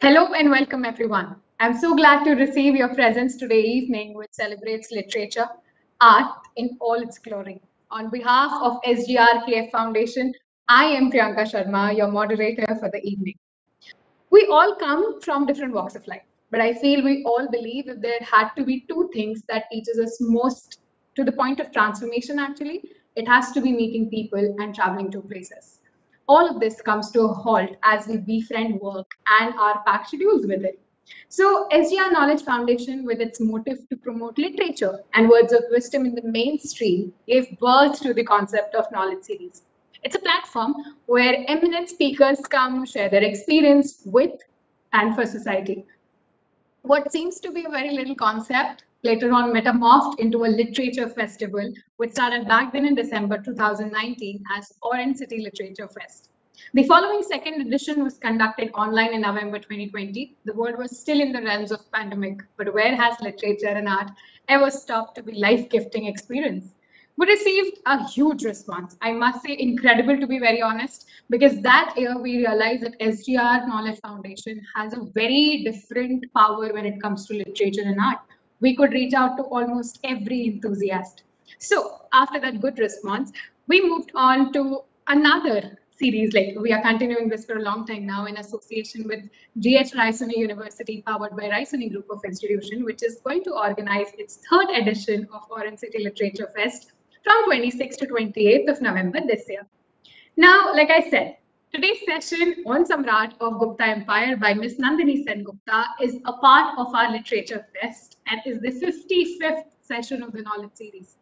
Hello and welcome everyone. I'm so glad to receive your presence today evening, which celebrates literature, art in all its glory. On behalf of SGRKF Foundation, I am Priyanka Sharma, your moderator for the evening. We all come from different walks of life, but I feel we all believe if there had to be two things that teaches us most to the point of transformation, actually, it has to be meeting people and traveling to places. All of this comes to a halt as we befriend work and our packed schedules with it. So, SGR Knowledge Foundation, with its motive to promote literature and words of wisdom in the mainstream, gave birth to the concept of Knowledge Series. It's a platform where eminent speakers come share their experience with and for society. What seems to be a very little concept later on metamorphed into a literature festival, which started back then in December 2019 as Orange City Literature Fest. The following second edition was conducted online in November 2020. The world was still in the realms of pandemic, but where has literature and art ever stopped to be life-gifting experience? We received a huge response. I must say, incredible to be very honest, because that year we realized that SGR Knowledge Foundation has a very different power when it comes to literature and art. We could reach out to almost every enthusiast. So, after that good response, we moved on to another series. Like we are continuing this for a long time now in association with GH Raisoni University, powered by Raisoni Group of Institution, which is going to organize its third edition of Orange City Literature Fest from 26th to 28th of November this year. Now, like I said, today's session on Samrat of Gupta Empire by Miss Nandini Sen Gupta is a part of our Literature Fest and is the 55th session of the Knowledge Series.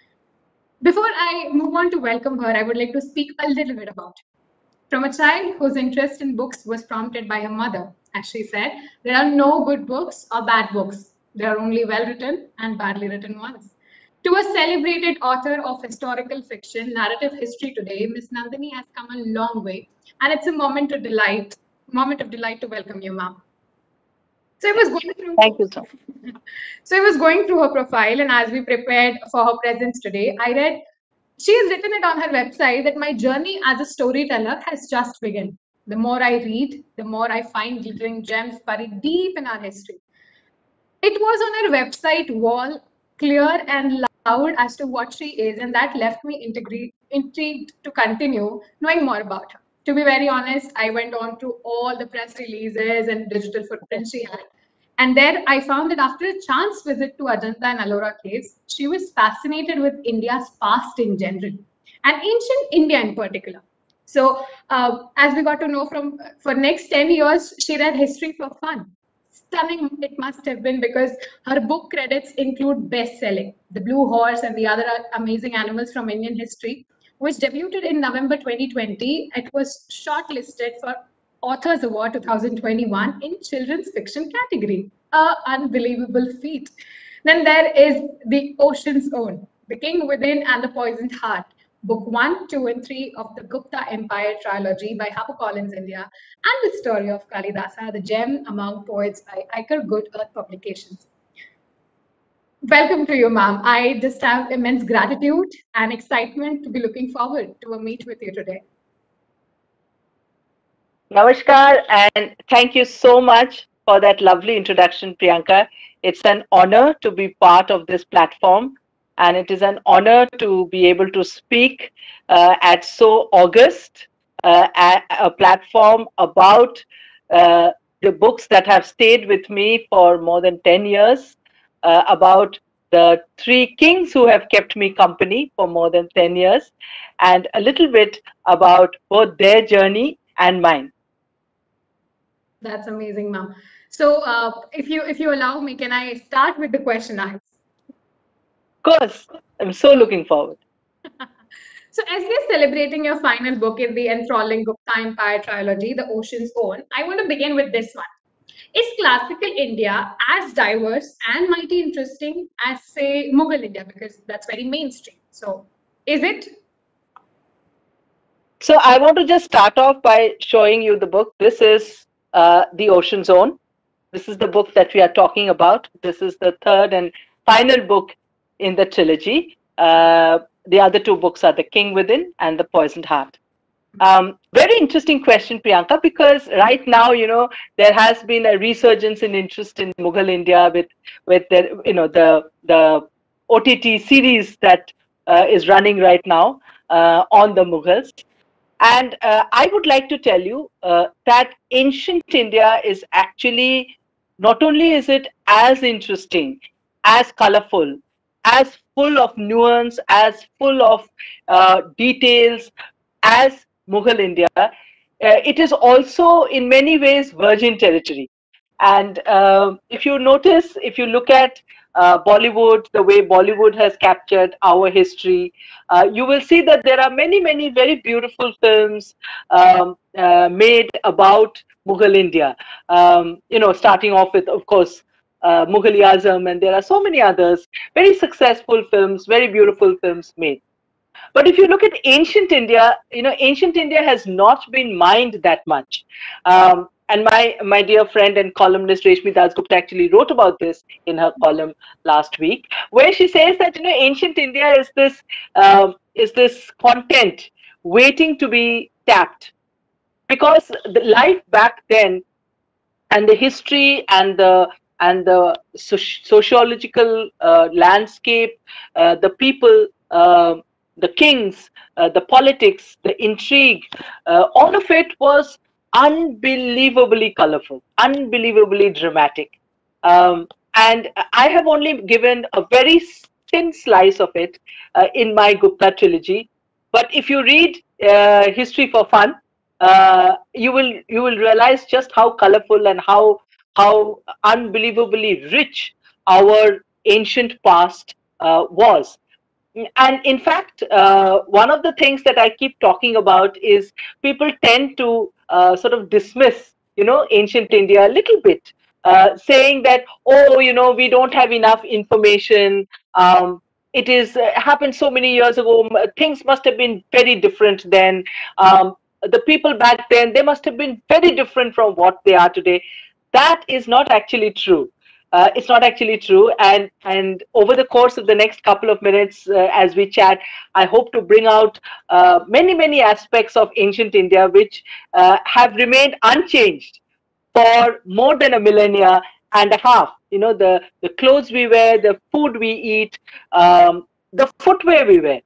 Before I move on to welcome her, I would like to speak a little bit about her. From a child whose interest in books was prompted by her mother, as she said, there are no good books or bad books. There are only well written and badly written ones. To a celebrated author of historical fiction, narrative history today, Miss Nandini has come a long way, and it's a moment of delight to welcome you, ma'am. So I was going through. Thank you, sir. So I was going through her profile, and as we prepared for her presence today, I read she has written it on her website that my journey as a storyteller has just begun. The more I read, the more I find glittering gems buried deep in our history. It was on her website wall, clear and loud as to what she is, and that left me intrigued to continue knowing more about her. To be very honest, I went on through all the press releases and digital footprints she had. And there I found that after a chance visit to Ajanta and Ellora caves, she was fascinated with India's past in general and ancient India in particular. So, as we got to know from for next 10 years, she read history for fun. Stunning it must have been because her book credits include best-selling The Blue Horse and the Other Amazing Animals from Indian History, which debuted in November 2020. It was shortlisted for Authors Award 2021 in children's fiction category. A unbelievable feat. Then there is The Ocean's Own, The King Within and the Poisoned Heart, Book 1, 2, and 3 of the Gupta Empire trilogy by HarperCollins India, and the story of Kalidasa, the gem among poets by Iker Good Earth Publications. Welcome to you, ma'am. I just have immense gratitude and excitement to be looking forward to a meet with you today. Namaskar, and thank you so much for that lovely introduction, Priyanka. It's an honor to be part of this platform, and it is an honor to be able to speak at so august a platform about uh, the books that have stayed with me for more than 10 years, about the three kings who have kept me company for more than 10 years, and a little bit about both their journey and mine. That's amazing, ma'am. So, if you allow me, can I start with the question I? Of course, I'm so looking forward. So, as we're celebrating your final book in the enthralling Gupta Empire trilogy, The Ocean's Own, I want to begin with this one. Is classical India as diverse and mighty interesting as, say, Mughal India? Because that's very mainstream. So, is it? So I want to just start off by showing you the book. This is The Ocean Zone. This is the book that we are talking about. This is the third and final book in the trilogy. The other two books are The King Within and The Poisoned Heart. Very interesting question, Priyanka, because right now, there has been a resurgence in interest in Mughal India with the OTT series that is running right now on the Mughals. And I would like to tell you that ancient India is actually, not only is it as interesting, as colorful, as full of nuance, as full of details as Mughal India, it is also in many ways virgin territory. And if you notice, if you look at Bollywood, the way Bollywood has captured our history, you will see that there are many, many very beautiful films made about Mughal India. Starting off with, of course, Mughal-e-Azam, and there are so many others, very successful films, very beautiful films made. But if you look at ancient India, ancient India has not been mined that much. And my dear friend and columnist Reshmi Dasgupta actually wrote about this in her column last week, where she says that ancient India is this content waiting to be tapped, because the life back then, and the history, and the sociological landscape, the people, the kings, the politics, the intrigue, all of it was unbelievably colorful, unbelievably dramatic. And I have only given a very thin slice of it in my Gupta trilogy. But if you read History for Fun, you will realize just how colorful and how unbelievably rich our ancient past was. And in fact, one of the things that I keep talking about is people tend to sort of dismiss, ancient India a little bit, saying that, oh, we don't have enough information. It is happened so many years ago. Things must have been very different then. The people back then, they must have been very different from what they are today. That is not actually true. It's not actually true. And over the course of the next couple of minutes, as we chat, I hope to bring out many, many aspects of ancient India which have remained unchanged for more than a millennia and a half. The clothes we wear, the food we eat, the footwear we wear,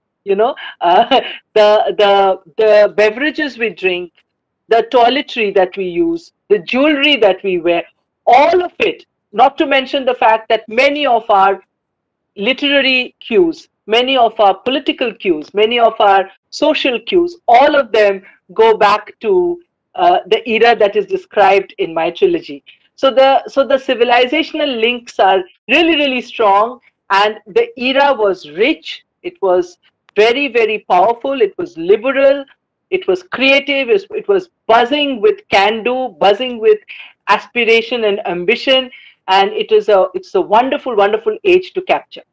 the beverages we drink, the toiletry that we use, the jewelry that we wear, all of it, not to mention the fact that many of our literary cues, many of our political cues, many of our social cues, all of them go back to the era that is described in my trilogy. So the civilizational links are really, really strong, and the era was rich. It was very, very powerful. It was liberal. It was creative. It was buzzing with can-do, buzzing with aspiration and ambition, and it's a wonderful, wonderful age to capture.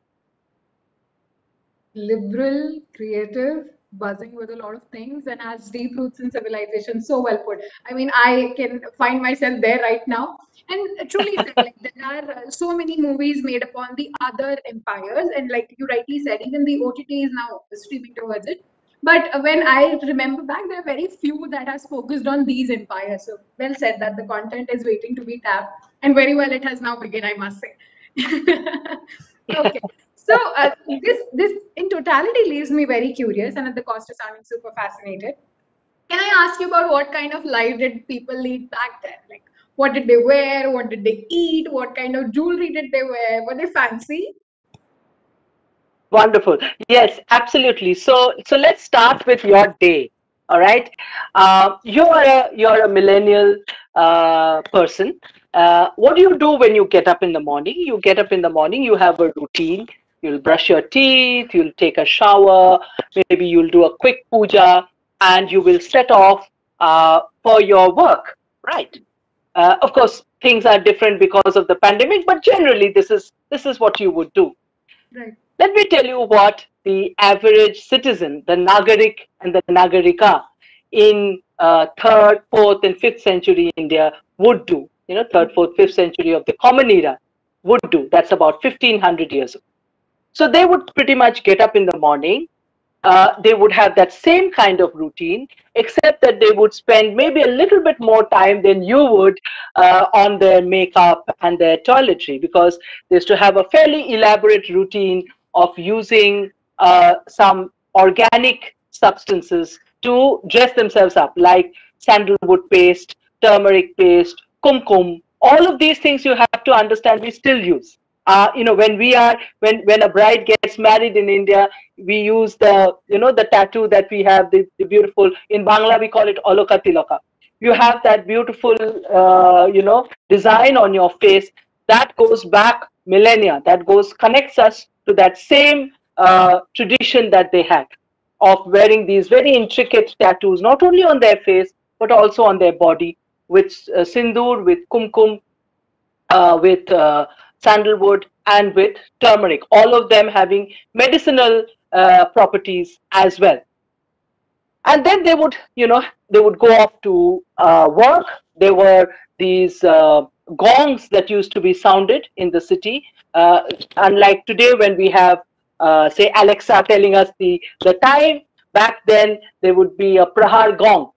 Liberal, creative, buzzing with a lot of things, and has deep roots in civilization. So well put. I mean, I can find myself there right now. And truly said, like, there are so many movies made upon the other empires, and like you rightly said, even the OTT is now streaming towards it. But when I remember back, there are very few that has focused on these empires. So well said that the content is waiting to be tapped, and very well it has now begun, I must say. Okay. So this in totality leaves me very curious, and at the cost of sounding super fascinated, can I ask you about what kind of life did people lead back then? Like, what did they wear? What did they eat? What kind of jewelry did they wear? Were they fancy? Wonderful. Yes, absolutely. So let's start with your day. All right. You're a millennial person. What do you do when you get up in the morning? You get up in the morning. You have a routine. You'll brush your teeth. You'll take a shower. Maybe you'll do a quick puja, and you will set off for your work. Right. Of course, things are different because of the pandemic, but generally, this is what you would do. Right. Let me tell you what the average citizen, the Nagarik and the Nagarika in 3rd, 4th, and 5th century India would do. 3rd, 4th, 5th century of the Common Era would do. That's about 1500 years ago. So they would pretty much get up in the morning. they would have that same kind of routine, except that they would spend maybe a little bit more time than you would on their makeup and their toiletry, because they used to have a fairly elaborate routine of using some organic substances to dress themselves up, like sandalwood paste, turmeric paste, kumkum. All of these things, you have to understand, we still use. When a bride gets married in India, we use the tattoo that we have, the beautiful, in Bangla we call it oloka tiloka. You have that beautiful design on your face that goes back millennia, that connects us to that same tradition that they had of wearing these very intricate tattoos, not only on their face but also on their body, with sindoor, with kumkum, with sandalwood, and with turmeric, all of them having medicinal properties as well. And then they would go off to work. There were these gongs that used to be sounded in the city, unlike today when we have say Alexa telling us the time. Back then there would be a prahar gong,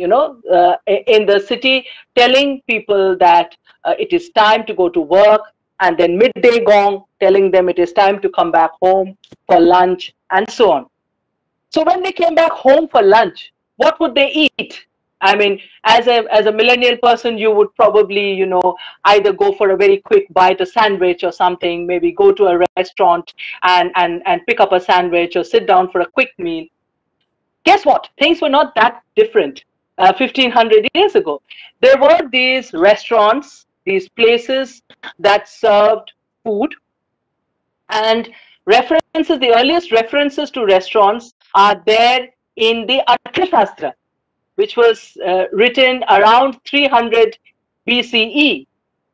in the city, telling people that it is time to go to work, and then midday gong telling them it is time to come back home for lunch, and so on. So when they came back home for lunch, what would they eat? I mean, as a millennial person, you would probably, either go for a very quick bite, a sandwich or something, maybe go to a restaurant and pick up a sandwich or sit down for a quick meal. Guess what? Things were not that different 1500 years ago. There were these restaurants, these places that served food, and the earliest references to restaurants are there in the Arthashastra, which was written around 300 BCE.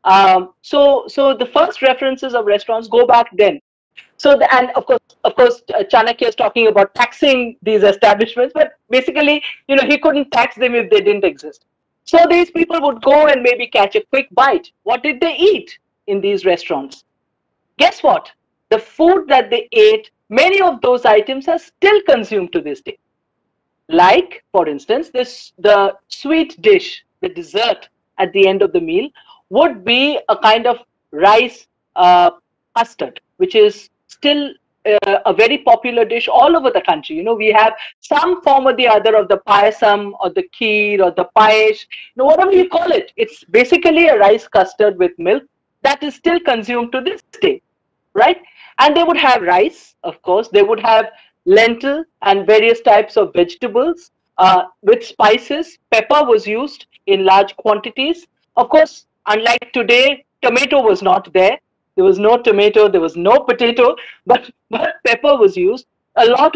So the first references of restaurants go back then. And of course, Chanakya is talking about taxing these establishments, but basically, he couldn't tax them if they didn't exist. So these people would go and maybe catch a quick bite. What did they eat in these restaurants? Guess what? The food that they ate, many of those items are still consumed to this day. Like, for instance, the sweet dish, the dessert at the end of the meal, would be a kind of rice custard, which is still a very popular dish all over the country. We have some form or the other of the payasam or the kheer or the payesh, whatever you call it. It's basically a rice custard with milk that is still consumed to this day, right? And they would have rice, of course. They would have lentil and various types of vegetables with spices. Pepper was used in large quantities. Of course, unlike today, tomato was not there. There was no tomato, there was no potato, but pepper was used. A lot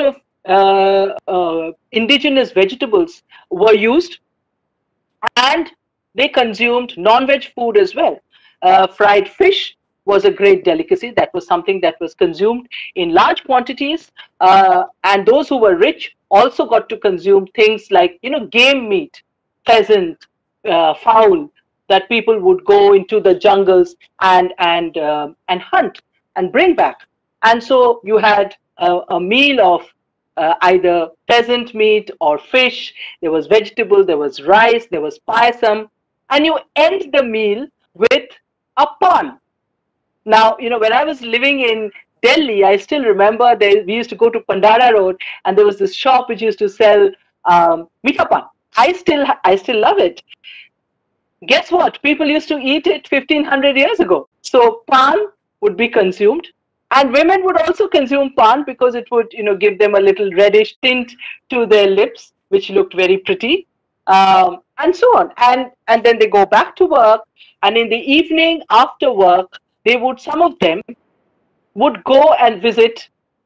of indigenous vegetables were used, and they consumed non-veg food as well. Fried fish was a great delicacy. That was something that was consumed in large quantities, and those who were rich also got to consume things like game meat, pheasant, fowl, that people would go into the jungles and hunt and bring back. And so you had a meal of either pheasant meat or fish. There was vegetable, there was rice, there was payasam, and you end the meal with a pan. Now, when I was living in Delhi, I still remember we used to go to Pandara Road, and there was this shop which used to sell meetha pan. I still love it. Guess what? People used to eat it 1500 years ago. So pan would be consumed, and women would also consume pan because it would, give them a little reddish tint to their lips, which looked very pretty, and so on. And then they go back to work, and in the evening after work, some of them would go and visit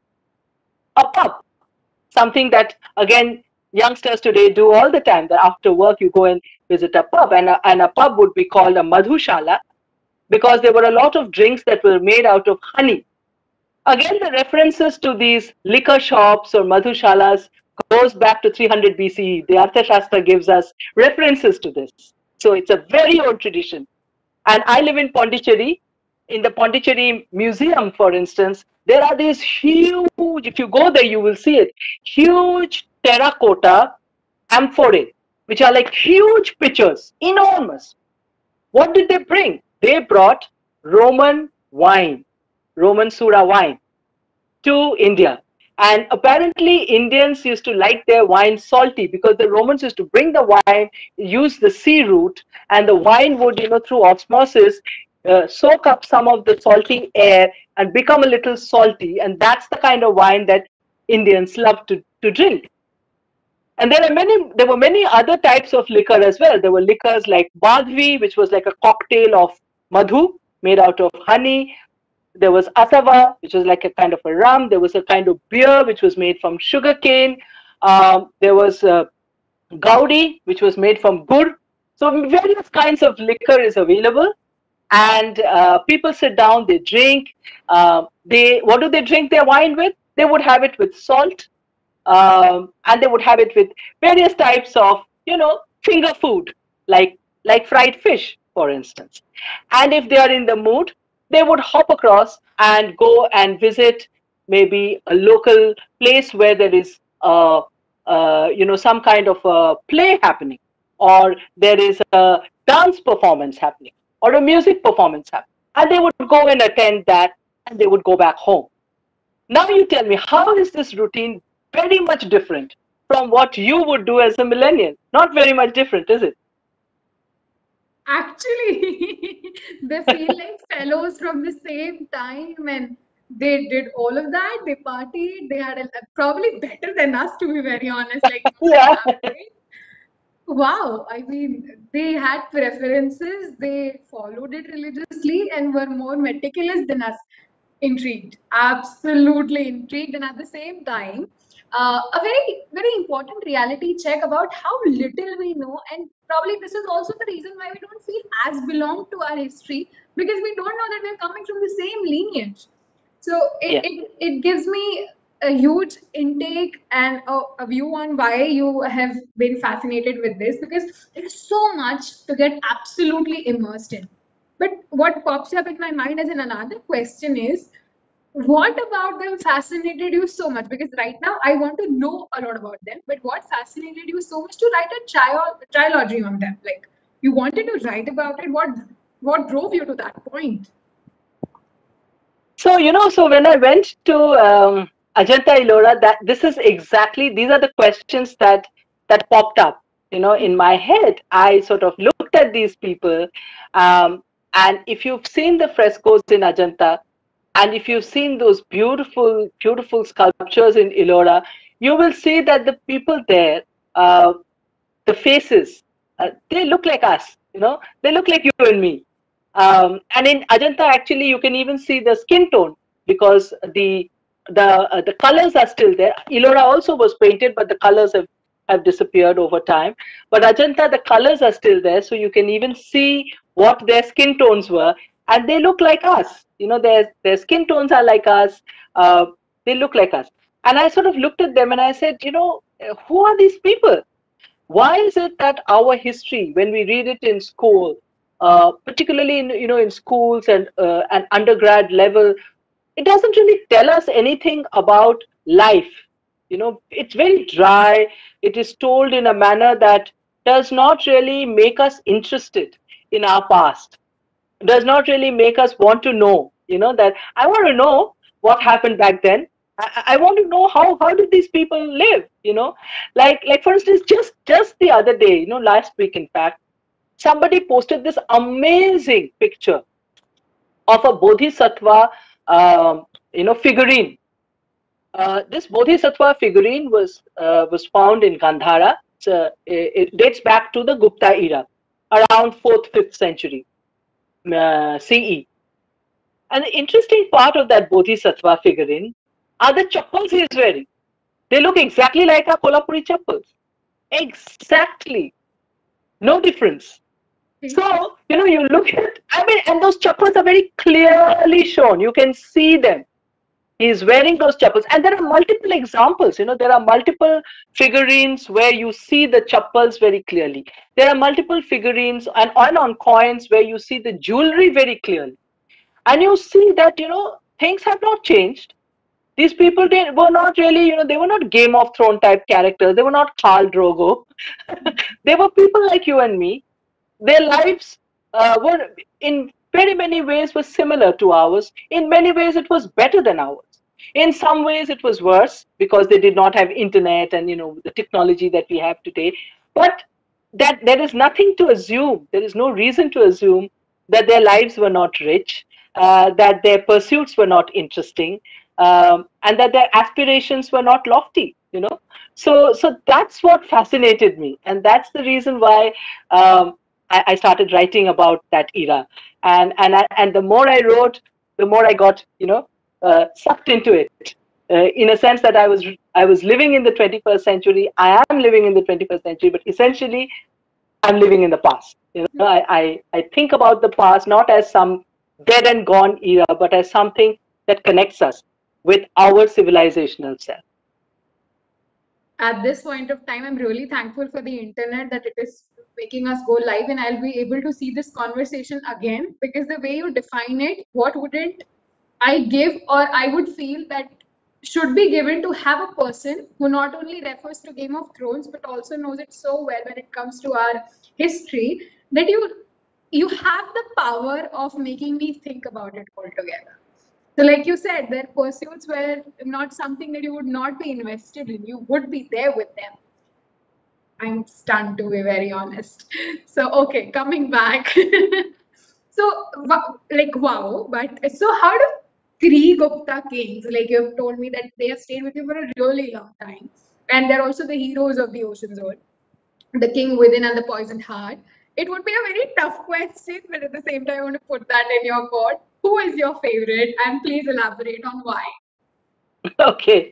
a pub, something that, again, youngsters today do all the time, that after work you go and visit a pub, and a pub would be called a madhushala because there were a lot of drinks that were made out of honey. Again, the references to these liquor shops or madhushalas goes back to 300 BCE. The Arthashastra gives us references to this. So it's a very old tradition. And I live in Pondicherry. In the Pondicherry Museum, for instance, there are these huge, if you go there, you will see it, huge terracotta amphorae, which are like huge pitchers, enormous. What did they bring? They brought Roman wine, Roman Sura wine to India. And apparently, Indians used to like their wine salty because the Romans used to bring the wine, use the sea route, and the wine would, through osmosis, soak up some of the salty air and become a little salty. And that's the kind of wine that Indians love to drink. And there were many other types of liquor as well. There were liquors like Madhvi, which was like a cocktail of madhu made out of honey. There was asava, which was like a kind of a rum. There was a kind of beer, which was made from sugarcane. There was gaudi, which was made from gur. So various kinds of liquor is available. And people sit down, they drink. What do they drink their wine with? They would have it with salt. And they would have it with various types of, finger food, like fried fish, for instance. And if they are in the mood, they would hop across and go and visit maybe a local place where there is, some kind of a play happening, or there is a dance performance happening, or a music performance happening. And they would go and attend that, and they would go back home. Now you tell me, how is this routine very much different from what you would do as a millennial? Not very much different, is it? Actually, they feel like fellows from the same time, and they did all of that. They partied. They had probably better than us, to be very honest. Like, Yeah. wow, I mean, they had preferences, they followed it religiously, and were more meticulous than us. Intrigued, absolutely intrigued, and at the same time, a very, very important reality check about how little we know, and probably this is also the reason why we don't feel as belong to our history, because we don't know that we're coming from the same lineage. So it gives me a huge intake and a view on why you have been fascinated with this, because there's so much to get absolutely immersed in. But what pops up in my mind as another question is, what about them fascinated you so much? Because right now I want to know a lot about them, but what fascinated you so much to write a trilogy on them? Like, you wanted to write about it. What drove you to that point? So, so when I went to Ajanta Ellora, these are the questions that popped up, in my head. I sort of looked at these people, and if you've seen the frescoes in Ajanta, and if you've seen those beautiful, beautiful sculptures in Ellora, you will see that the people there, the faces, they look like us, they look like you and me. And in Ajanta, actually, you can even see the skin tone, because the colors are still there. Ellora also was painted, but the colors have disappeared over time. But Ajanta, the colors are still there, so you can even see what their skin tones were, and they look like us. Their skin tones are like us. They look like us. And I sort of looked at them and I said, who are these people? Why is it that our history, when we read it in school, particularly in schools and undergrad level, it doesn't really tell us anything about life. It's very dry. It is told in a manner that does not really make us interested in our past. Does not really make us want to know. That I want to know what happened back then. I want to know how did these people live. Like for instance, just the other day, last week in fact, somebody posted this amazing picture of a bodhisattva, figurine. This bodhisattva figurine was found in Gandhara. It dates back to the Gupta era, around 4th, 5th century CE. And the interesting part of that bodhisattva figurine are the chappals he is wearing. They look exactly like our Kolhapuri chappals. Exactly. No difference. So, you look at, and those chappals are very clearly shown. You can see them. He is wearing those chappals. And there are multiple examples. There are multiple figurines where you see the chappals very clearly. There are multiple figurines and on coins where you see the jewelry very clearly. And you see that, things have not changed. These people were not really, they were not Game of Thrones type characters. They were not Khal Drogo. They were people like you and me. Their lives were, in very many ways, were similar to ours. In many ways, it was better than ours. In some ways, it was worse because they did not have internet and the technology that we have today. But that there is nothing to assume. There is no reason to assume that their lives were not rich, that their pursuits were not interesting, and that their aspirations were not lofty. So that's what fascinated me, and that's the reason why I started writing about that era. And the more I wrote, the more I got sucked into it. In a sense that I was living in the 21st century. I am living in the 21st century, but essentially I'm living in the past. I think about the past not as some dead and gone era, but as something that connects us with our civilizational self. At this point of time, I'm really thankful for the internet that it is making us go live, and I'll be able to see this conversation again, because the way you define it, what wouldn't I give, or I would feel that should be given to have a person who not only refers to Game of Thrones but also knows it so well when it comes to our history, that you have the power of making me think about it altogether. So, like you said, their pursuits were not something that you would not be invested in. You would be there with them. I'm stunned, to be very honest. So, okay, coming back. So, like, wow. But so, how do three Gupta kings, like you have told me that they have stayed with you for a really long time, and they're also the heroes of the Ocean Zone, the king within and the poisoned heart? It would be a very tough question, but at the same time, I want to put that in your court. Who is your favorite? And please elaborate on why. Okay.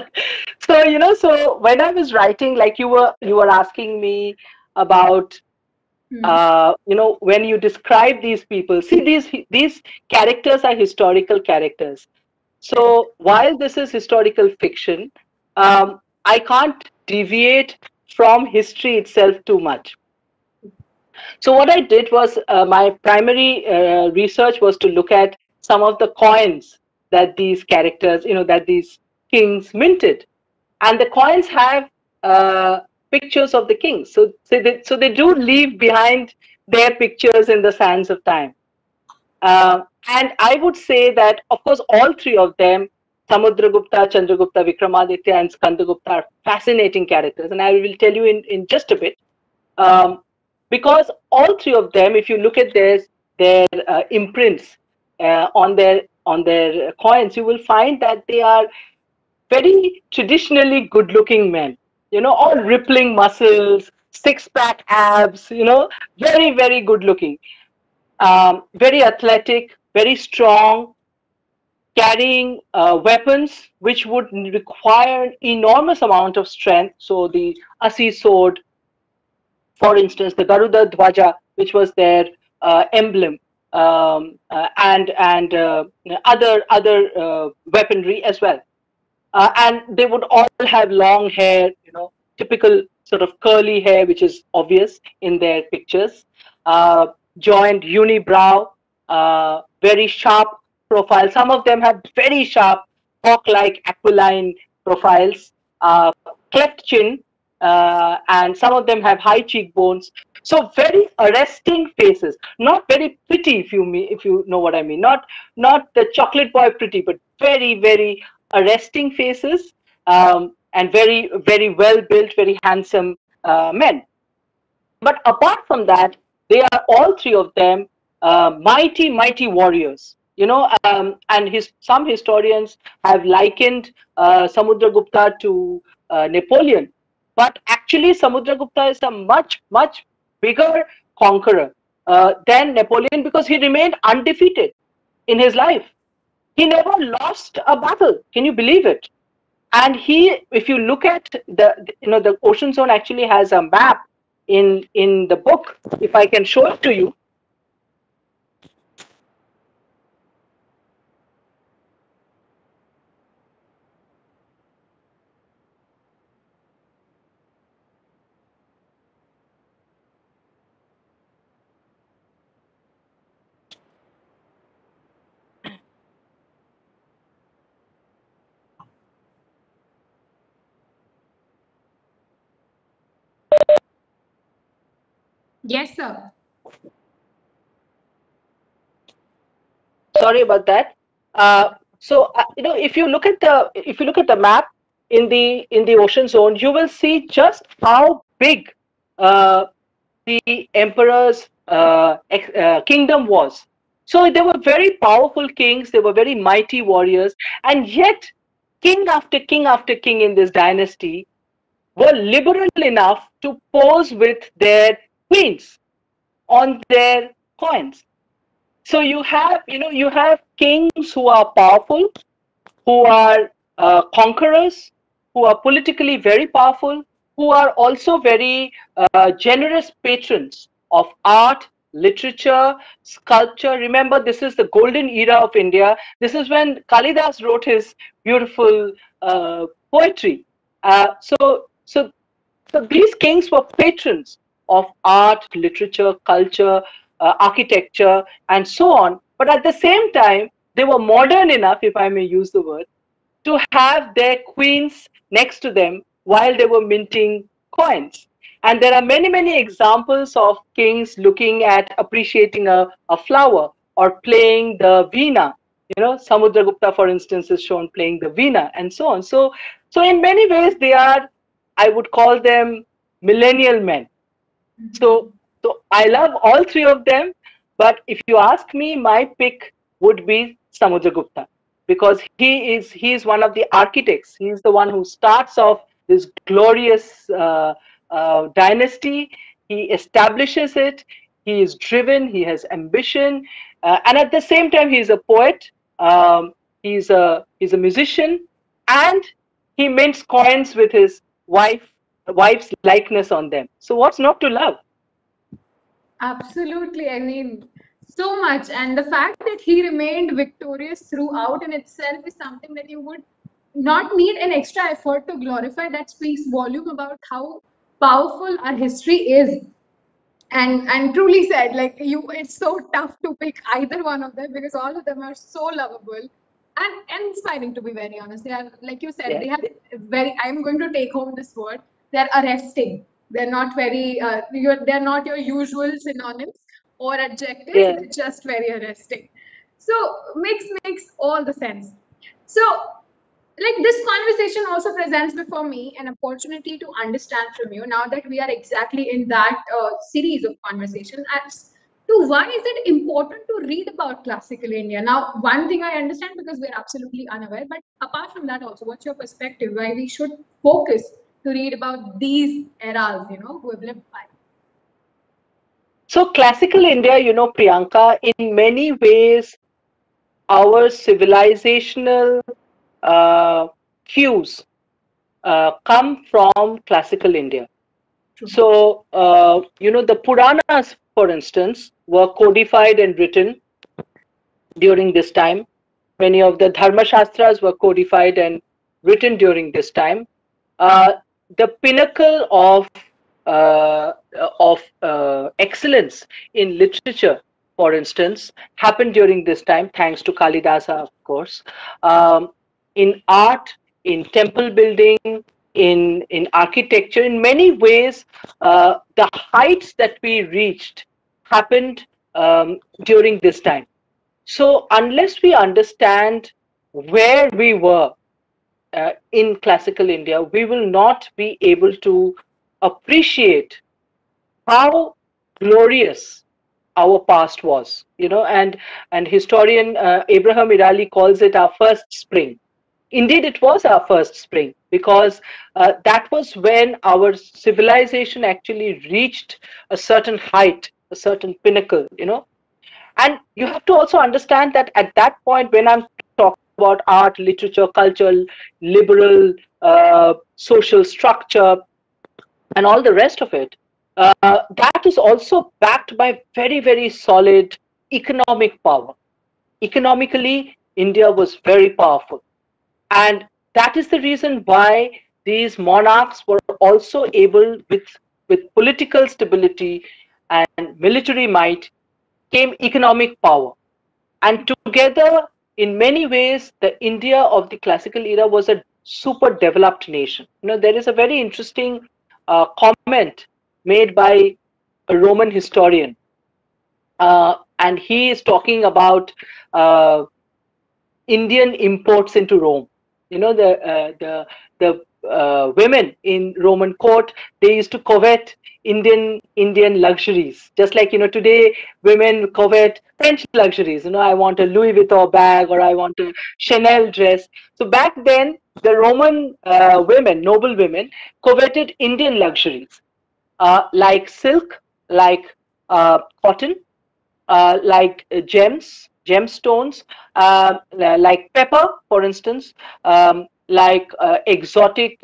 So when I was writing, like you were asking me about, when you describe these people, see, these characters are historical characters. So while this is historical fiction, I can't deviate from history itself too much. So what I did was, my primary research was to look at some of the coins that these characters, that these kings minted, and the coins have pictures of the kings. So they do leave behind their pictures in the sands of time. And I would say that, of course, all three of them, Samudragupta, Chandragupta, Vikramaditya, and Skandagupta, are fascinating characters, and I will tell you in just a bit. Um, because all three of them, if you look at their imprints on their coins, you will find that they are very traditionally good-looking men. All rippling muscles, six-pack abs. Very, very good-looking, very athletic, very strong, carrying weapons which would require an enormous amount of strength. So the Asi sword, for instance, the Garuda Dhwaja, which was their emblem, and other weaponry as well. And they would all have long hair, typical sort of curly hair, which is obvious in their pictures. Joined unibrow, very sharp profile. Some of them have very sharp, hawk-like aquiline profiles, cleft chin, and some of them have high cheekbones. So very arresting faces, not very pretty, if you know what I mean. Not the chocolate boy pretty, but very, very arresting faces, and very, very well built, very handsome men. But apart from that, they are all three of them mighty, mighty warriors. And some historians have likened Samudragupta to Napoleon, but actually Samudragupta is a much, much bigger conqueror than Napoleon, because he remained undefeated in his life. He never lost a battle. Can you believe it? And if you look at the Ocean Zone actually has a map in the book. If I can show it to you. Yes, sir. Sorry about that. If you look at the map in the ocean zone, you will see just how big uh, the emperor's kingdom was. So they were very powerful kings. They were very mighty warriors, and yet king after king in this dynasty were liberal enough to pose with their queens on their coins. So you have kings who are powerful, who are conquerors, who are politically very powerful, who are also very generous patrons of art, literature, sculpture. Remember, this is the golden era of India. This is when Kalidas wrote his beautiful poetry. So these kings were patrons of art, literature, culture, architecture, and so on. But at the same time, they were modern enough, if I may use the word, to have their queens next to them while they were minting coins. And there are many, many examples of kings looking at appreciating a flower or playing the veena. Samudragupta, for instance, is shown playing the veena and so on. So in many ways, they are, I would call them millennial men. So, so I love all three of them, but if you ask me, my pick would be Samudragupta because he is one of the architects. He is the one who starts off this glorious dynasty. He establishes it. He is driven. He has ambition, and at the same time, he is a poet. He's a musician, and he mints coins with his wife's likeness on them. So what's not to love? Absolutely. I mean, so much. And the fact that he remained victorious throughout in itself is something that you would not need an extra effort to glorify. That speaks volume about how powerful our history is. And truly said, like you, it's so tough to pick either one of them because all of them are so lovable and inspiring, to be very honest. They are, like you said, Yeah, they have very, I'm going to take home this word, they're arresting. They're not very they're not your usual synonyms or adjectives, yeah. they're just very arresting. So makes all the sense. So like this conversation also presents before me an opportunity to understand from you now that we are exactly in that series of conversation as to why is it important to read about classical India. Now one thing I understand because we're absolutely unaware, but apart from that also, what's your perspective why we should focus to read about these eras, who have lived by? So classical India, Priyanka, in many ways, our civilizational uh, cues come from classical India. True. So, the Puranas, for instance, were codified and written during this time. Many of the Dharma Shastras were codified and written during this time. Uh, the pinnacle of excellence in literature, for instance, happened during this time, thanks to Kalidasa, of course. Um, in art, in temple building, in architecture, in many ways, the heights that we reached happened during this time. So unless we understand where we were in classical India, we will not be able to appreciate how glorious our past was. And historian Abraham Irali calls it our first spring. Indeed, it was our first spring because that was when our civilization actually reached a certain height, a certain pinnacle. And you have to also understand that at that point, when I'm talking about art, literature, culture, liberal social structure, and all the rest of it, that is also backed by very, very solid economic power. Economically, India was very powerful. And that is the reason why these monarchs were also able, with political stability and military might, came economic power. And together, in many ways, the India of the classical era was a super developed nation. There is a very interesting comment made by a Roman historian, and he is talking about uh, Indian imports into Rome. You know, the women in Roman court, they used to covet Indian luxuries, just like, you know, today women covet French luxuries. You know, I want a Louis Vuitton bag, or I want a Chanel dress. So back then, the Roman women, noble women, coveted Indian luxuries, like silk, like cotton, like gemstones, like pepper, for instance, like exotic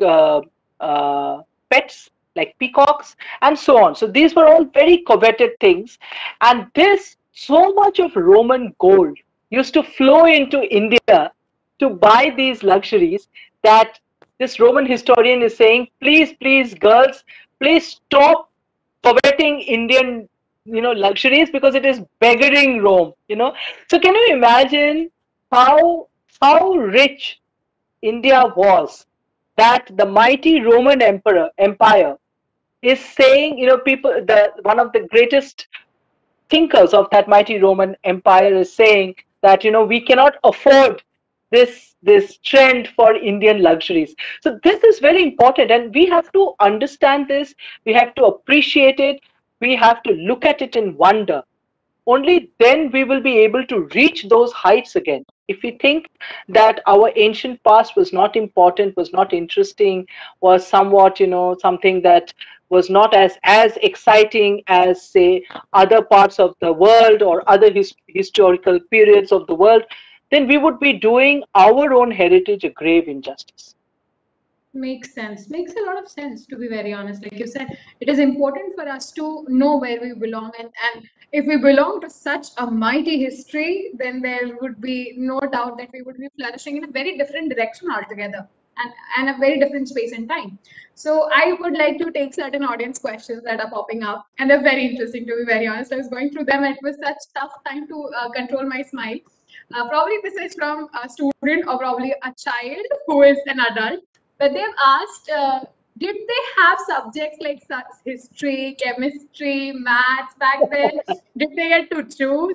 pets, like peacocks, and so on. So these were all very coveted things. And this, so much of Roman gold used to flow into India to buy these luxuries, that this Roman historian is saying, please, please, girls, please stop coveting Indian, you know, luxuries, because it is beggaring Rome, you know. So can you imagine how rich India was, that the mighty Roman empire is saying, you know, people, the one of the greatest thinkers of that mighty Roman Empire is saying that, you know, we cannot afford this trend for Indian luxuries. So this is very important, and we have to understand this. We have to appreciate it. We have to look at it in wonder. Only then we will be able to reach those heights again. If we think that our ancient past was not important, was not interesting, was somewhat, you know, something that was not as exciting as, say, other parts of the world, or other historical periods of the world, then we would be doing our own heritage a grave injustice. Makes sense. Makes a lot of sense, to be very honest. Like you said, it is important for us to know where we belong. And if we belong to such a mighty history, then there would be no doubt that we would be flourishing in a very different direction altogether, and a very different space and time. So I would like to take certain audience questions that are popping up, and they're very interesting, to be very honest. I was going through them, and it was such tough time to control my smile. Probably this is from a student, or probably a child who is an adult, but they've asked, did they have subjects like history, chemistry, maths back then? Did they get to choose?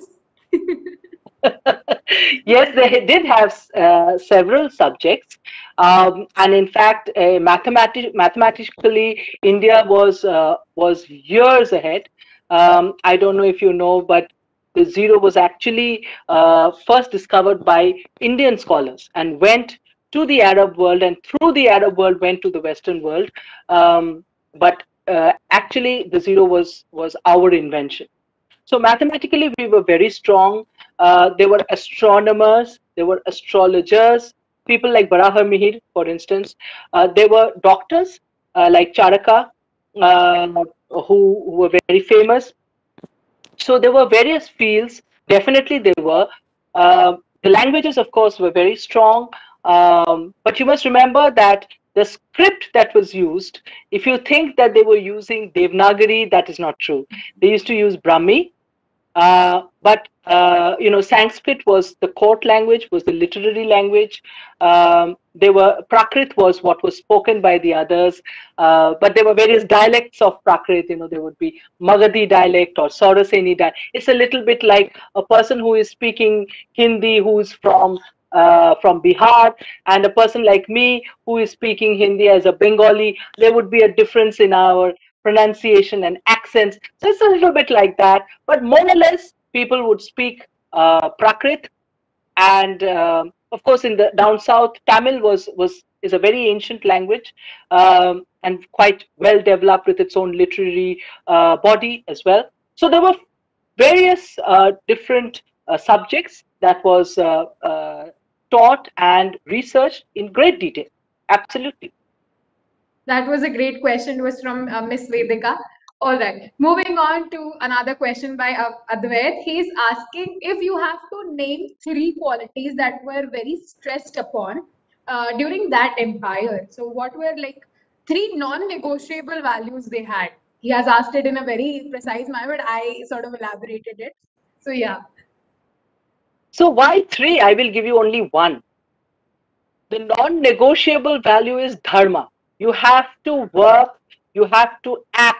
Yes, they did have several subjects, and in fact, mathematically, India was years ahead. I don't know if you know, but the zero was actually first discovered by Indian scholars, and went to the Arab world, and through the Arab world went to the Western world. But actually, the zero was our invention. So mathematically, we were very strong. There were astronomers, there were astrologers, people like Barahar Mihir, for instance. There were doctors like Charaka, uh, who were very famous. So there were various fields. Definitely, there were. The languages, of course, were very strong. But you must remember that the script that was used, if you think that they were using Devanagari, that is not true. They used to use Brahmi, but you know, Sanskrit was the court language, was the literary language. They were Prakrit was what was spoken by the others, but there were various dialects of Prakrit. You know, there would be Magadhi dialect or Sauraseni dialect. It's a little bit like a person who is speaking Hindi, who's from Bihar, and a person like me who is speaking Hindi as a Bengali. There would be a difference in our pronunciation and accents. So it's a little bit like that. But more or less, people would speak Prakrit, and of course, in the down south, Tamil was is a very ancient language, and quite well developed with its own literary body as well. So there were various different subjects that was taught and researched in great detail. Absolutely. That was a great question. It was from Miss Vedika. All right. Moving on to another question by Advait. He's asking if you have to name three qualities that were very stressed upon during that empire. So, what were like three non-negotiable values they had? He has asked it in a very precise manner, but I sort of elaborated it. So, yeah. So why three? I will give you only one. The non-negotiable value is dharma. You have to work, you have to act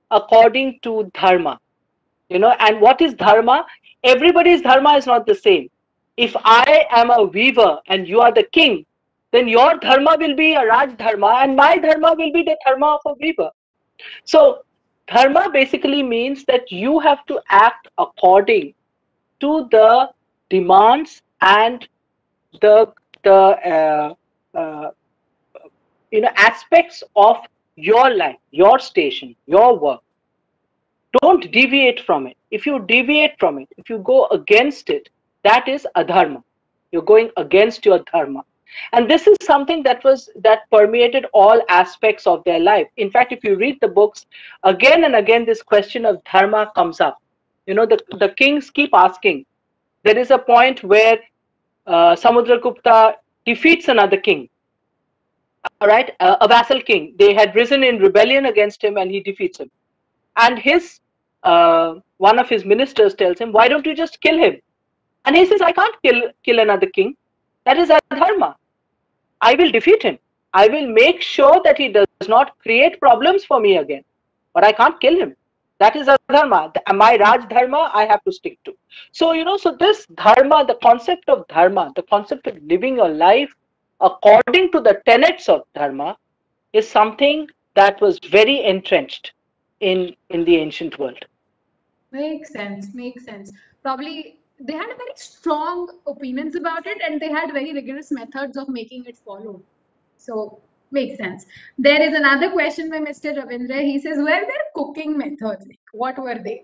according to dharma. And what is dharma? Everybody's dharma is not the same. If I am a weaver and you are the king, then your dharma will be a Raj dharma and my dharma will be the dharma of a weaver. So dharma basically means that you have to act according to the demands and the uh, aspects of your life, your station, your work. Don't deviate from it. If you deviate from it, if you go against it, that is adharma. You're going against your dharma. And this is something that permeated all aspects of their life. In fact, if you read the books, again and again, this question of dharma comes up. The kings keep asking. There is a point where Samudragupta defeats another king, all right, a vassal king. They had risen in rebellion against him and he defeats him. And one of his ministers tells him, why don't you just kill him? And he says, I can't kill another king. That is adharma. I will defeat him. I will make sure that he does not create problems for me again. But I can't kill him. That is adharma. My Raj dharma, I have to stick to. So, so this dharma, the concept of dharma, the concept of living your life according to the tenets of dharma is something that was very entrenched in the ancient world. Makes sense. Makes sense. Probably they had very strong opinions about it, and they had very rigorous methods of making it followed. So makes sense. There is another question by Mr. Ravindra. He says, were there cooking methods? What were they?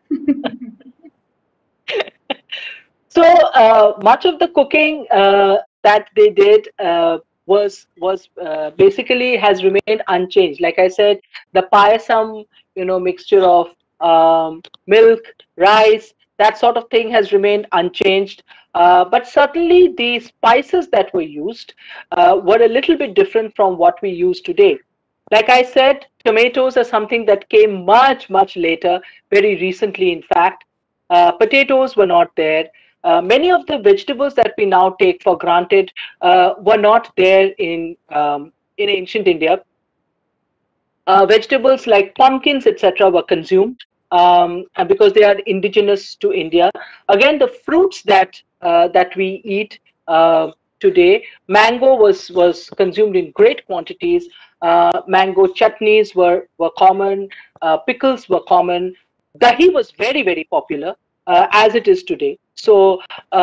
So much of the cooking that they did was basically has remained unchanged. Like I said, the payasam, mixture of milk, rice, that sort of thing has remained unchanged. But certainly the spices that were used were a little bit different from what we use today. Like I said, tomatoes are something that came much, much later, very recently, in fact. Potatoes were not there. Many of the vegetables that we now take for granted were not there in ancient India. Vegetables like pumpkins, etc., were consumed and because they are indigenous to India. Again, the fruits that we eat today, mango was consumed in great quantities. Mango chutneys were common. Pickles were common. Dahi was very, very popular, as it is today. So,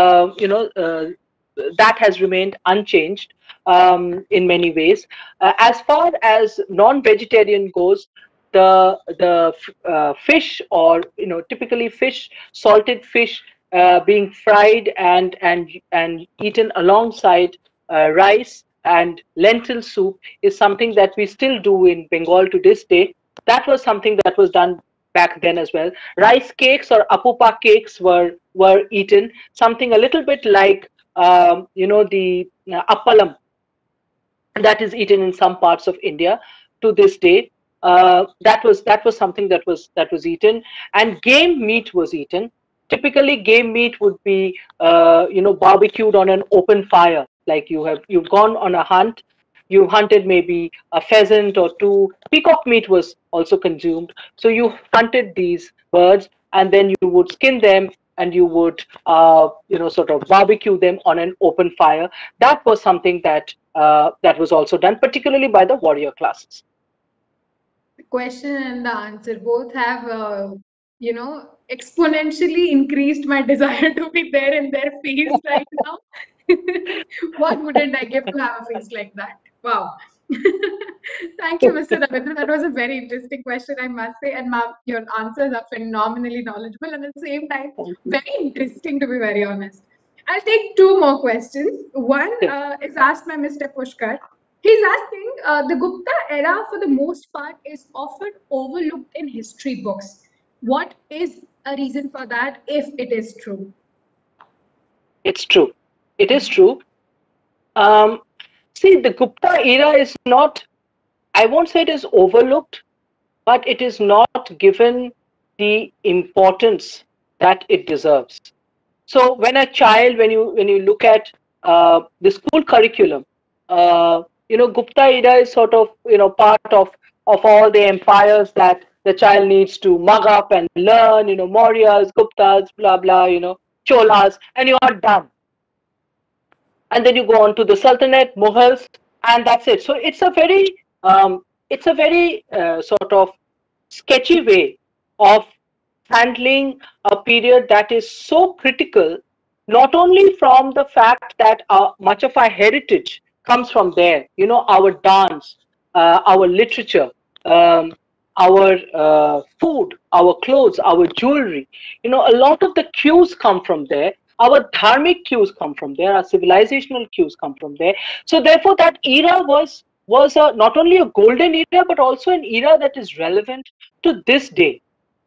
that has remained unchanged in many ways. As far as non-vegetarian goes, the fish, or typically fish, salted fish, being fried and eaten alongside rice and lentil soup is something that we still do in Bengal to this day. That was something that was done back then as well. Rice cakes or apupa cakes were eaten, something a little bit like the appalam that is eaten in some parts of India to this day. That was something that was eaten, and game meat was eaten. Typically, game meat would be barbecued on an open fire. Like you've gone on a hunt, you hunted maybe a pheasant or two. Peacock meat was also consumed. So you hunted these birds, and then you would skin them, and you would sort of barbecue them on an open fire. That was something that was also done, particularly by the warrior classes. The question and the answer both have exponentially increased my desire to be there in their feast right now. What wouldn't I give to have a feast like that? Wow. Thank you, Mr. Ravindra. That was a very interesting question, I must say. And ma'am, your answers are phenomenally knowledgeable and at the same time, very interesting, to be very honest. I'll take two more questions. One is asked by Mr. Pushkar. He's asking, the Gupta era, for the most part, is often overlooked in history books. What is a reason for that, if it is true? It's true. It is true. See, the Gupta era is not, I won't say it is overlooked, but it is not given the importance that it deserves. So when a child, when you look at the school curriculum, Gupta era is sort of part of all the empires that The child needs to mug up and learn, Mauryas, Guptas, blah, blah, Cholas, and you are done. And then you go on to the Sultanate, Mughals, and that's it. So it's a very sort of sketchy way of handling a period that is so critical, not only from the fact that much of our heritage comes from there, our dance, our literature, um, our food, our clothes, our jewelry, a lot of the cues come from there. Our dharmic cues come from there. Our civilizational cues come from there. So therefore, that era was not only a golden era, but also an era that is relevant to this day.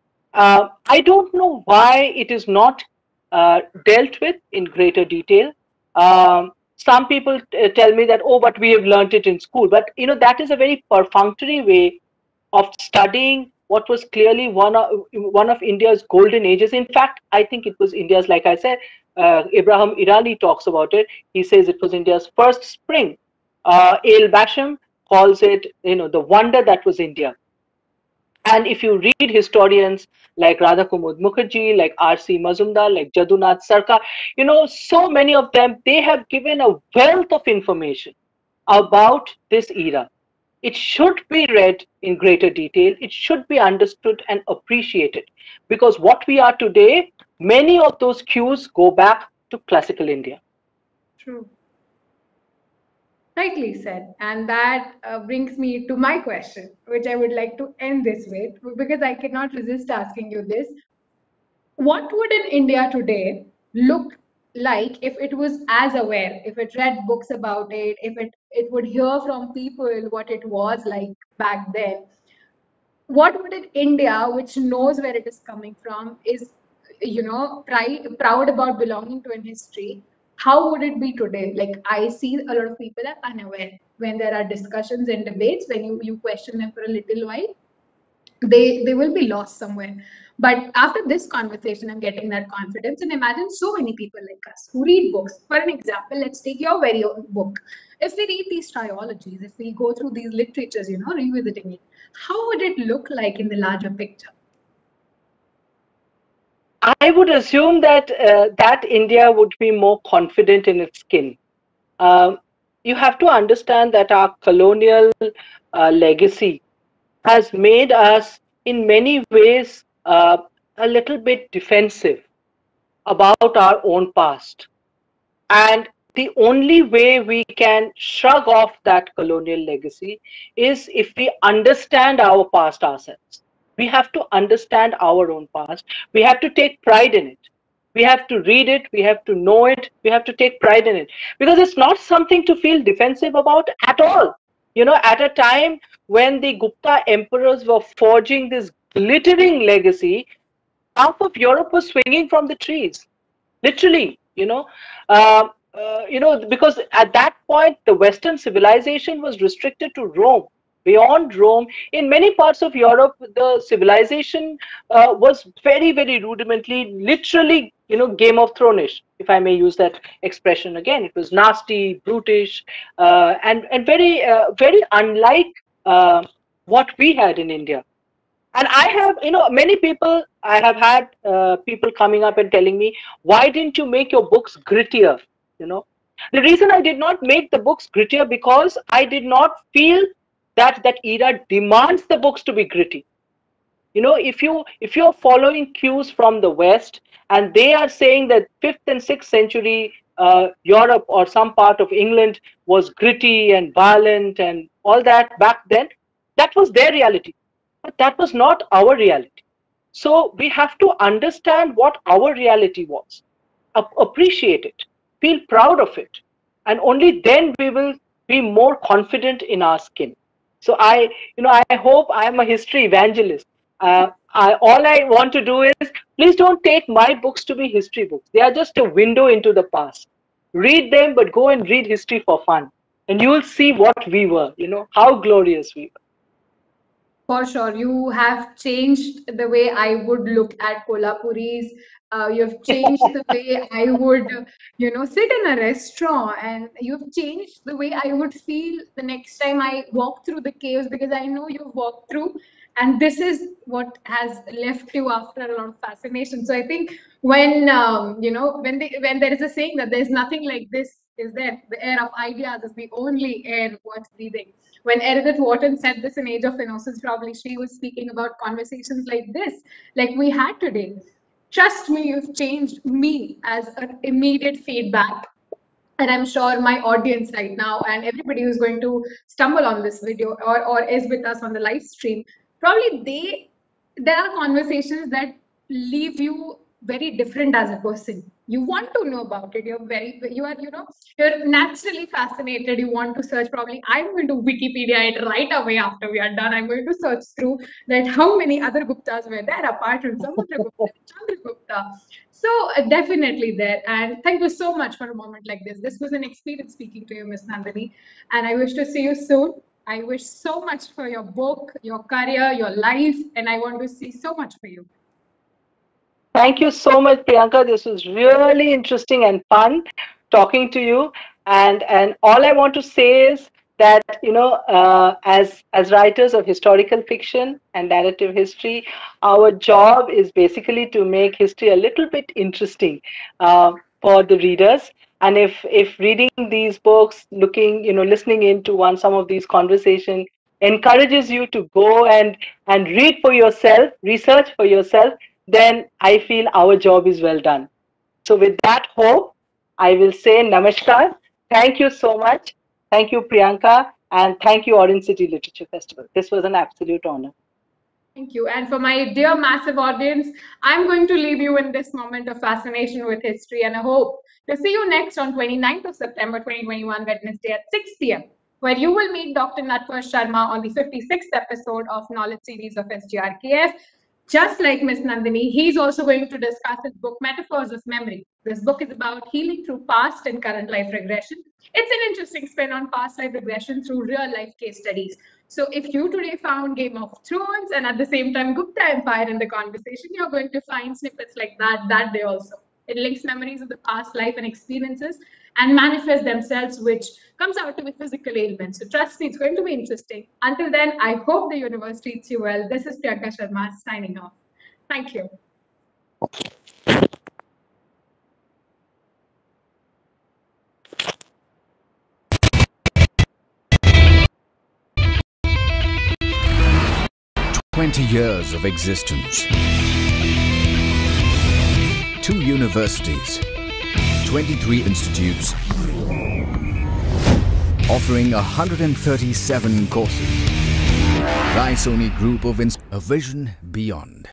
I don't know why it is not dealt with in greater detail. Some people tell me that, oh, but we have learnt it in school. But that is a very perfunctory way of studying what was clearly one of India's golden ages. In fact, I think it was India's, like I said, Ibrahim Irani talks about it. He says it was India's first spring. A.L. Basham calls it, the wonder that was India. And if you read historians like Radha Kumud Mukherjee, like R.C. Mazumdar, like Jadunath Sarkar, so many of them, they have given a wealth of information about this era. It should be read in greater detail. It should be understood and appreciated, because what we are today, many of those cues go back to classical India. True. Rightly said. And that brings me to my question, which I would like to end this with, because I cannot resist asking you this. What would an India today look like if it was as aware, if it read books about it, if it would hear from people what it was like back then? What would an India which knows where it is coming from, is proud about belonging to an history, how would it be today? Like, I see a lot of people are unaware when there are discussions and debates, when you question them for a little while, they will be lost somewhere. But after this conversation, I'm getting that confidence. And imagine so many people like us who read books. For an example, let's take your very own book. If we read these trilogies, if we go through these literatures, revisiting it, how would it look like in the larger picture? I would assume that that India would be more confident in its skin. You have to understand that our colonial legacy has made us, in many ways, a little bit defensive about our own past. And the only way we can shrug off that colonial legacy is if we understand our past ourselves. We have to understand our own past. We have to take pride in it. We have to read it. We have to know it. We have to take pride in it. Because it's not something to feel defensive about at all. At a time when the Gupta emperors were forging this glittering legacy, half of Europe was swinging from the trees, literally. Because at that point the Western civilization was restricted to Rome. Beyond Rome, in many parts of Europe, the civilization was very, very rudimentary, literally, Game of Thrones-ish, if I may use that expression again. It was nasty, brutish, and very, very unlike what we had in India. And I have, many people, I have had people coming up and telling me, why didn't you make your books grittier? The reason I did not make the books grittier, because I did not feel that that era demands the books to be gritty. If you're following cues from the West, and they are saying that 5th and 6th century Europe or some part of England was gritty and violent and all that back then, that was their reality. But that was not our reality. So we have to understand what our reality was, appreciate it, feel proud of it, and only then we will be more confident in our skin. So I hope I am a history evangelist. All I want to do is, please don't take my books to be history books. They are just a window into the past. Read them, but go and read history for fun, and you will see what we were. How glorious we were. For sure, you have changed the way I would look at Kolhapuris. You've changed the way I would, sit in a restaurant, and you've changed the way I would feel the next time I walk through the caves, because I know you've walked through. And this is what has left you after a lot of fascination. So I think when when there is a saying that there's nothing like this, is there the air of ideas is the only air worth breathing. When Elizabeth Wharton said this in Age of Innocence, probably she was speaking about conversations like this, like we had today. Trust me, you've changed me as an immediate feedback. And I'm sure my audience right now and everybody who's going to stumble on this video or is with us on the live stream, probably there are conversations that leave you very different as a person. You want to know about it. You're naturally fascinated. You want to search. Probably I'm going to Wikipedia it right away after we are done. I'm going to search through that how many other Guptas were there apart from Samudragupta, Chandragupta. So definitely there. And thank you so much for a moment like this. This was an experience speaking to you, Ms. Nandini. And I wish to see you soon. I wish so much for your book, your career, your life, and I want to see so much for you. Thank you so much, Priyanka. This was really interesting and fun talking to you. And all I want to say is that as writers of historical fiction and narrative history, our job is basically to make history a little bit interesting for the readers. And if reading these books, listening into some of these conversations encourages you to go and read for yourself, research for yourself, then I feel our job is well done. So with that hope, I will say namaskar. Thank you so much. Thank you, Priyanka, and thank you, Orange City Literature Festival. This was an absolute honor. Thank you. And for my dear massive audience, I'm going to leave you in this moment of fascination with history, and I hope to see you next on 29th of September 2021, Wednesday at 6 p.m., where you will meet Dr. Natvarsh Sharma on the 56th episode of Knowledge Series of SGRKF. Just like Ms. Nandini, he's also going to discuss his book, Metaphors of Memory. This book is about healing through past and current life regression. It's an interesting spin on past life regression through real life case studies. So if you today found Game of Thrones and at the same time Gupta Empire in the conversation, you're going to find snippets like that day also. It links memories of the past life and experiences and manifest themselves, which comes out to be physical ailments. So trust me, it's going to be interesting. Until then, I hope the universe treats you well. This is Priyanka Sharma signing off. Thank you. "20 years of existence, 2 universities, 23 institutes, offering 137 courses. Raisoni Group of a vision beyond."